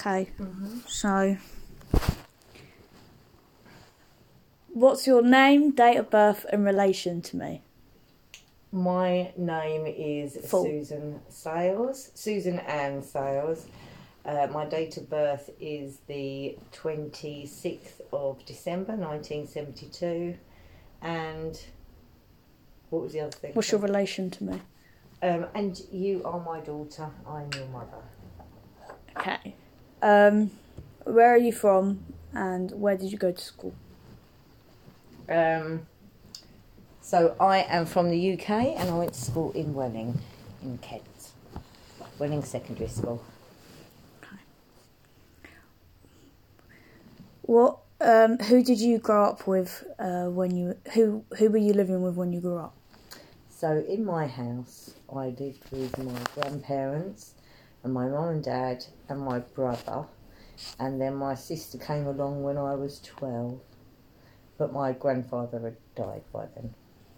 Okay. So, what's your name, date of birth, and relation to me? My name is Full. Susan Ann Sales. My date of birth is the 26th of December 1972. And what was the other thing? What's your relation to me? And you are my daughter, I'm your mother. Okay. Where are you from, and where did you go to school? So I am from the UK and I went to school in Welling, in Kent. Welling Secondary School. What? Who did you grow up with when you? Who were you living with when you grew up? So in my house, I lived with my grandparents and my mum and dad and my brother, and then my sister came along when I was 12, but my grandfather had died by then.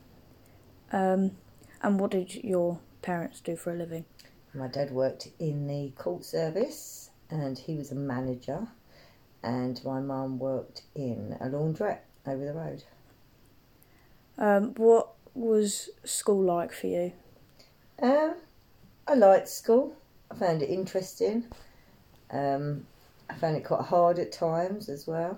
And what did your parents do for a living? My dad worked in the court service and he was a manager, and my mum worked in a laundrette over the road. What was school like for you? I liked school. I found it interesting. I found it quite hard at times as well.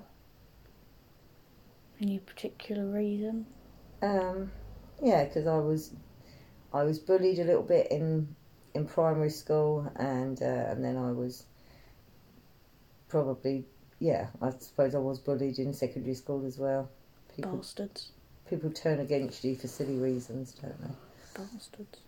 Any particular reason? Yeah, because I was bullied a little bit in primary school, and then I was probably, yeah, I suppose I was bullied in secondary school as well. Bastards. People turn against you for silly reasons, don't they? Bastards.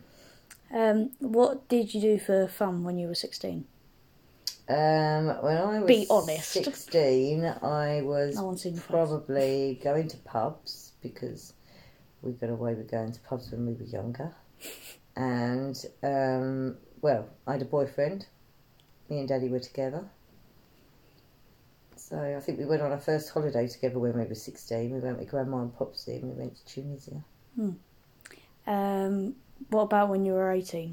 What did you do for fun when you were 16? When I was Be honest. 16, I was No one's seen your probably going to pubs, because we got away with going to pubs when we were younger. And, well, I had a boyfriend. Me and Daddy were together. So I think we went on our first holiday together when we were 16. We went with Grandma and Popsy and we went to Tunisia. What about when you were 18?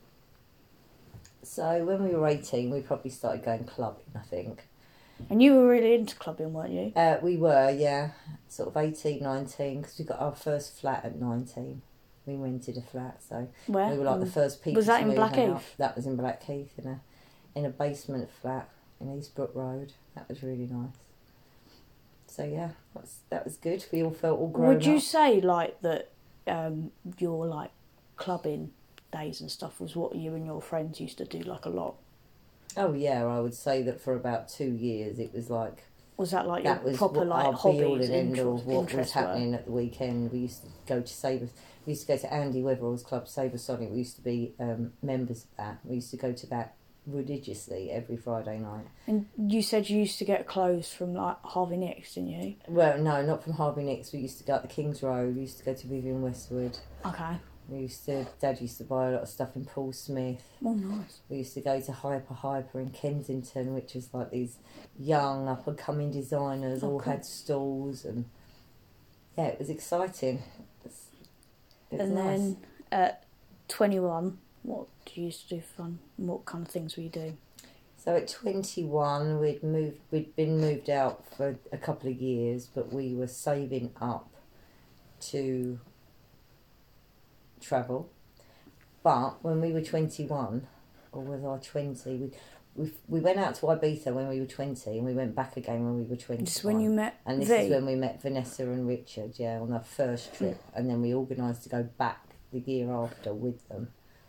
So when we were 18, we probably started going clubbing, I think. And you were really into clubbing, weren't you? We were, yeah. Sort of 18, 19, because we got our first flat at 19. We rented a flat, so Where? we were like the first people Was that to in move Blackheath? out. That was in Blackheath, in a basement flat in Eastbrook Road. That was really nice. So yeah, that was good. We all felt all grown up. Would you say like that your like clubbing days and stuff was what you and your friends used to do like a lot? Oh yeah, I would say that for about 2 years it was like... Was that like your That was proper like our hobbies, be all and end all of what was interests happening at the weekend. We used to go to Andy Weatherall's club, Sabre Sonic. We used to be members of that. We used to go to that religiously every Friday night. And you said you used to get clothes from like Harvey Nicks, didn't you? Well, no, not from Harvey Nicks. We used to go up the King's Road. We used to go to Vivian Westwood. Okay. Dad used to buy a lot of stuff in Paul Smith. Oh, nice. We used to go to Hyper in Kensington, which was like these young up-and-coming designers all cool. had stalls, and yeah, it was exciting. It was And nice. then at 21, what did you used to do for fun? What kind of things were you doing? So at 21, we'd been moved out for a couple of years, but we were saving up to travel. But when we were 21, or was I 20, we went out to Ibiza when we were 20, and we went back again when we were 21. Just when you met And this V? is when we met Vanessa and Richard, yeah, on our first trip. And then we organised to go back the year after with them.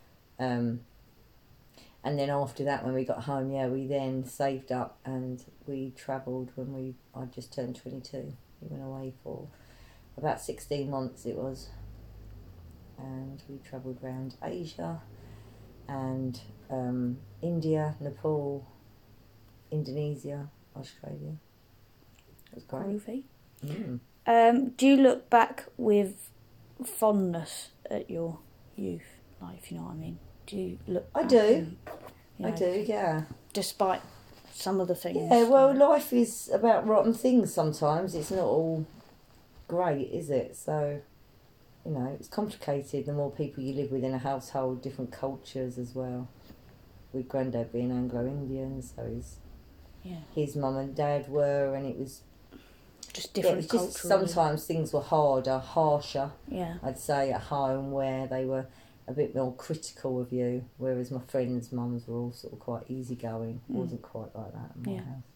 And then after that, when we got home, yeah, we then saved up and we travelled when I just turned 22. We went away for about 16 months it was. And we travelled around Asia and India, Nepal, Indonesia, Australia. It was great. Groovy. Do you look back with fondness at your youth? Like, if you know what I mean. Do you look I back do. and, I do, yeah. Despite some of the things. Yeah, well, life is about rotten things sometimes. It's not all great, is it? So, you know, it's complicated the more people you live with in a household, different cultures as well. with Grandad being Anglo-Indian, so his mum and dad were, and it was just different it was just sometimes things were harsher. Yeah. I'd say at home where they were a bit more critical of you, whereas my friends' mums were all sort of quite easygoing. It wasn't quite like that in my house.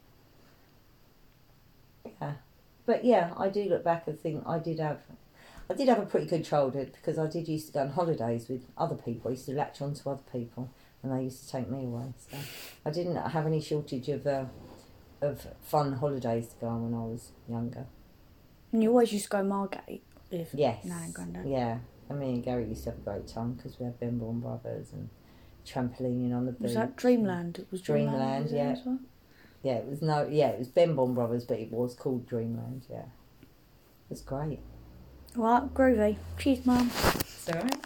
Yeah, but yeah, I do look back and think I did have a pretty good childhood, because I did used to go on holidays with other people. I used to latch on to other people, and they used to take me away. So I didn't have any shortage of fun holidays to go on when I was younger. And you always used to go Margate with Nan and Grandad. Yeah, and me and Gary used to have a great time because we had Benbourne Brothers and trampolining on the beach. Was that Dreamland? It was Dreamland, yeah. As well? Yeah, it was Benbourne Brothers, but it was called Dreamland. Yeah, it was great. Right, groovy. Cheers, Mum. It's alright.